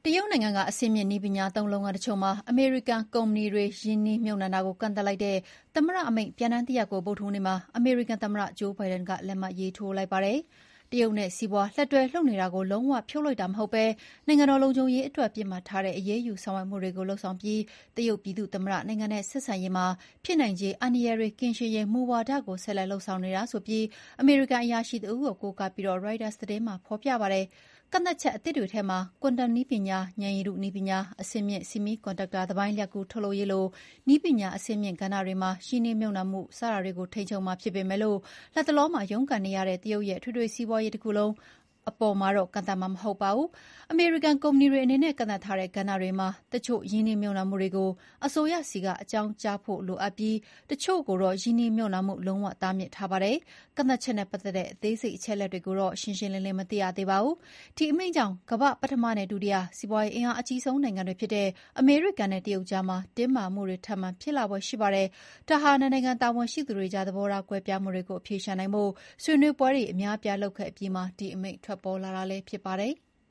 တရုတ်နိုင်ငံကအဆင့်မြင့်နည်းပညာသုံးလုပ်ငန်းတချို့မှာအမေရိကန်ကုမ္ပဏီတွေရင်းနှီးမြှုပ်နှံတာကိုကန့်သတ်လိုက်တဲ့သမ္မတအမိန့်ပြန်တမ်းတရပ်ကိုဗုဒ္ဓဟူးနေ့မှာအမေရိကန်သမ္မတဂျိုးဘိုင်ဒန်ကလက်မှတ်ရေးထိုးလိုက်ပါတယ်။တရုတ်နဲ့စီးပွားလက်တွဲလုပ်နေတာကိုလုံးဝဖြုတ်လိုက်တာမဟုတ်ဘဲနိုင်ငံတော်လုံခြုံရေးအတွက်ပစ်မှတ်ထားတဲ့အရေးယူဆောင်ရွက်မှုတွေကိုလုပ်ဆောင်ပြီးတရုတ်ပြည်သူ့သမ္မတနိုင်ငံနဲ့ဆက်ဆံရေးမှာဖြစ်နိုင်ခြေအန္တရာယ်တွေကင်းရှင်းရေးမူဝါဒကိုဆက်လက်လုပ်ဆောင်နေတာဆိုပြီးအမေရိကန်အရာရှိတဦးကိုကိုးကားပြီးရိုက်တာသတင်းမှာဖော်ပြပါတယ်။ကန့်သတ်ချက်အသစ်တွေထဲမှာကွန်တမ်နည်းပညာ၊ဉာဏ်ရည်တုနည်းပညာ၊အဆင့်မြင့်ဆီမီးကွန်ဒပ်တာသမိုင်းလျှပ်ကူးထုတ်လုပ်ရေးလိုနည်းပညာအဆင့်မြင့်ကဏ္ဍတွေမှာရင်းနှီးမြှုပ်နှံမှုစတာတွေကိုထိန်းချုပ်မှာဖြစ်ပေမဲ့လတ်တလောမှာရုန်းကန်နေရတဲ့တရုတ်ရဲ့ထွေထွေစီးပွားရေးတခုလုံးအပေါ်မှာတော့ကန့်သတ်မှာမဟုတ်ပါဘူး။အမေရိကန်ကုမ္ပဏီတွေအနေနဲ့ကန့်သတ်ထားတဲ့ကဏ္ဍတွေမှာတချို့ရင်းနှီးမြှုပ်နှံမှုတွေကိုအစိုးရဆီကအကြောင်းကြားဖို့လိုအပ်ပြီးတချို့ကိုတော့ရင်းနှီးမြှုပ်နှံမှုလုံးဝတားမြစ်ထားပါတယ်။ကန့်သတ်ချက်နဲ့ပတ်သက်တဲ့အသေးစိတ်အချက်အလက်တွေကိုတော့ရှင်းရှင်းလင်းလင်းမသိရသေးပါဘူး။ဒီအမိန့်ကြောင့်ကမ္ဘာ့ပထမနဲ့ဒုတိယစီးပွားရေးအင်အားအကြီးဆုံးနိုင်ငံတွေဖြစ်တဲ့အမေရိကန်နဲ့တရုတ်ကြားမှာတင်းမာမှုတွေထပ်မံဖြစ်လာဖွယ်ရှိပါတယ်။ဒါဟာနှစ်နိုင်ငံတာဝန်ရှိသူတွေကြားသဘောထားကွဲပြားမှုတွေကိုအဖြေရှာနိုင်ဖို့ဆွေးနွေးပွဲတွေအများအပြားလုပ်ခဲ့အပြီးမှာဒီအမိန့်ထွက်ပေါ်လာတာလည်းဖြစ်ပါတယ်။